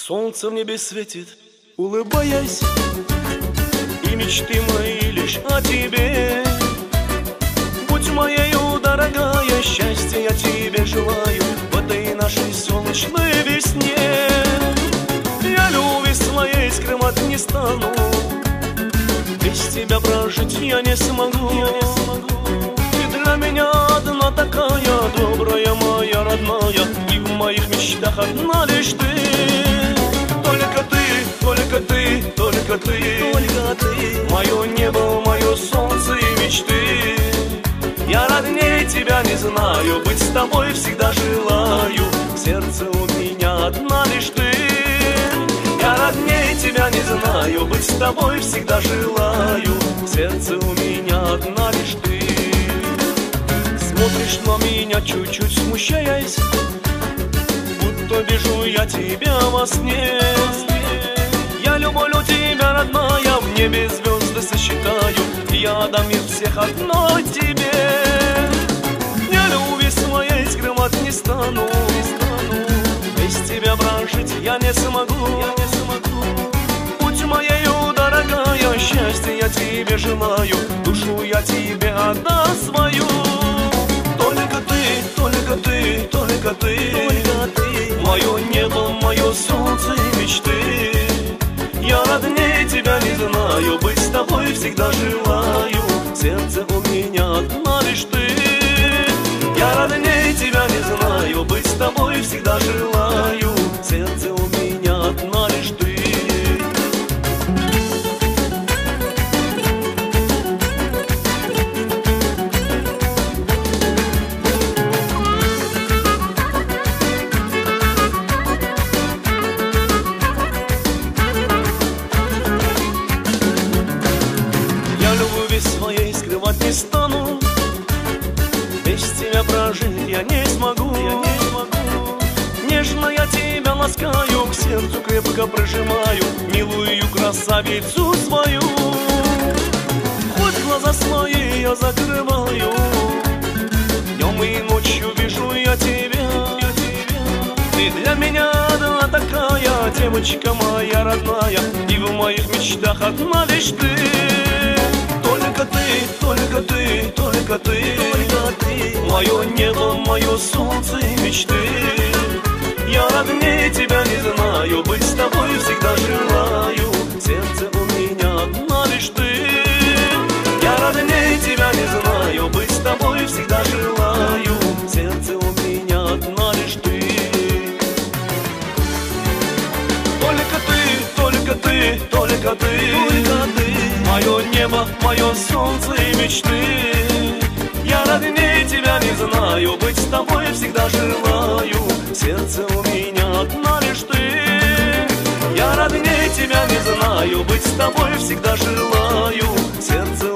Солнце в небе светит, улыбаясь, и мечты мои лишь о тебе. Будь моею, дорогая, счастья я тебе желаю в этой нашей солнечной весне. Я любви своей скрывать не стану, без тебя прожить я не смогу. Ты для меня одна такая, добрая моя родная, и в моих мечтах одна лишь ты. Только ты, только ты, только ты, только ты, мое небо, мое солнце и мечты. Я роднее тебя не знаю, быть с тобой всегда желаю. В сердце у меня одна лишь ты. Я роднее тебя не знаю, быть с тобой всегда желаю. В сердце у меня одна лишь ты. Смотришь на меня, чуть-чуть смущаясь, будто вижу я тебя во сне. Я люблю тебя, родная, в небе звезды сосчитаю, я дам мир всех одной тебе. Я любви своей скрывать не стану, без тебя прожить я не смогу. Будь моею, дорогая, счастье я тебе желаю, душу я тебе отдам свою. Только ты, только ты, только ты, только ты, мое небо, мое солнце и мечты. Я роднее тебя не знаю, быть с тобой всегда желаю. В сердце у меня одна лишь ты. Я роднее тебя не знаю, быть с тобой всегда желаю. В сердце у меня одна лишь ты. Своей скрывать не стану, без тебя прожить я не смогу. Нежно я тебя ласкаю, к сердцу крепко прижимаю, милую красавицу свою. Хоть глаза свои я закрываю, днем и ночью вижу я тебя. Ты для меня одна такая, девочка моя родная, и в моих мечтах одна лишь ты. Только ты, только ты, только ты, только ты, мое небо, мое солнце и мечты. Я роднее тебя не знаю, быть с тобой всегда желаю. В сердце у меня одна лишь ты. Я роднее тебя не знаю, быть с тобой всегда желаю. В сердце у меня одна лишь ты. Только ты, только ты, только ты, только ты, мое небо, мое солнце и мечты. Я роднее тебя не знаю, быть с тобой всегда желаю. В сердце у меня одна лишь ты. Я роднее тебя не знаю, быть с тобой всегда желаю. В сердце